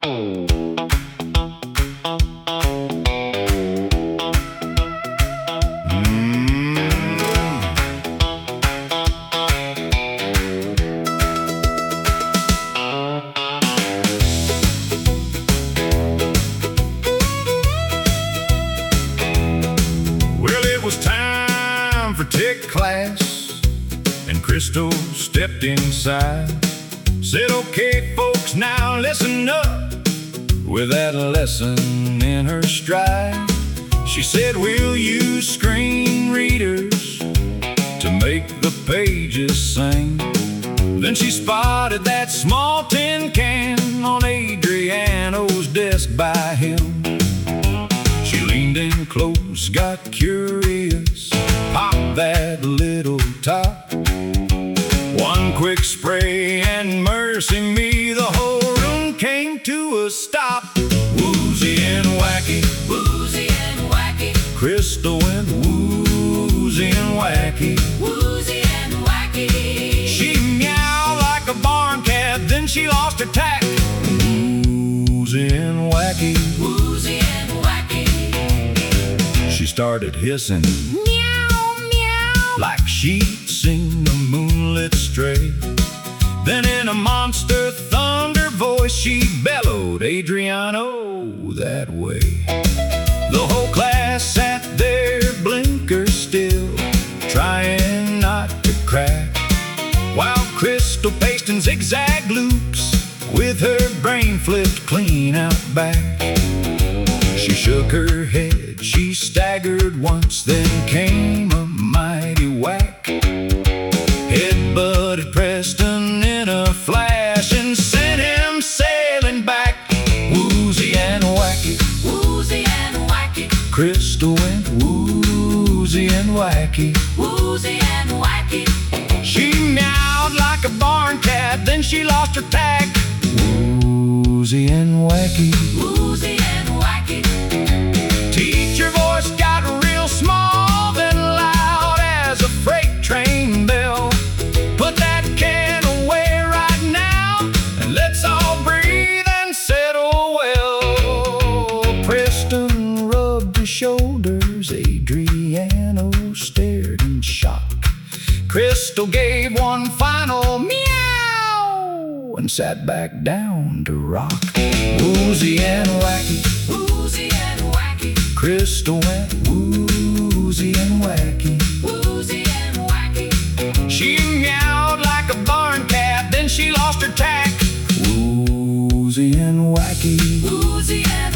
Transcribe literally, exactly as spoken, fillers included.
Was time for tech class, and Crystal stepped inside. Said, okay folks, now listen up, with that lesson in her stride. She said, we'll use screen readers to make the pages sing. Then she spotted that small tin can on Adriano's desk by him. She leaned in close, got curious, popped that little top. One quick spray and mercy me, the whole room came to a stop. Woozy and wacky, woozy and wacky, Crystal went woozy and wacky, woozy and wacky. She meowed like a barn cat, then she lost her tack. Woozy and wacky, woozy and wacky. She started hissing, meow, meow, like she'd seen a moonlit stray. Then in a monster thunder voice she bellowed, Adriano, that way. The whole class sat there blinker still, trying not to crack, while Crystal paced in zigzag loops, with her brain flipped clean out back. She shook her head, she staggered once, then came a mighty whack. Head butted Preston in a flash and sent him sailing back. Woozy and wacky, woozy and wacky, Crystal went woozy and wacky, woozy and wacky. She meowed like a barn cat, then she lost her tack. Woozy and wacky, woozy and wacky. Teacher voice got real small, then loud as a freight train bell. Put that can away right now, and let's all breathe and settle well. Preston rubbed his shoulders, Adriano stared in shock. Crystal gave one final meow and sat back down to rock. Woozy and wacky, woozy and wacky, Crystal went woozy and wacky, woozy and wacky. She meowed like a barn cat, then she lost her tack. Woozy and wacky, woozy and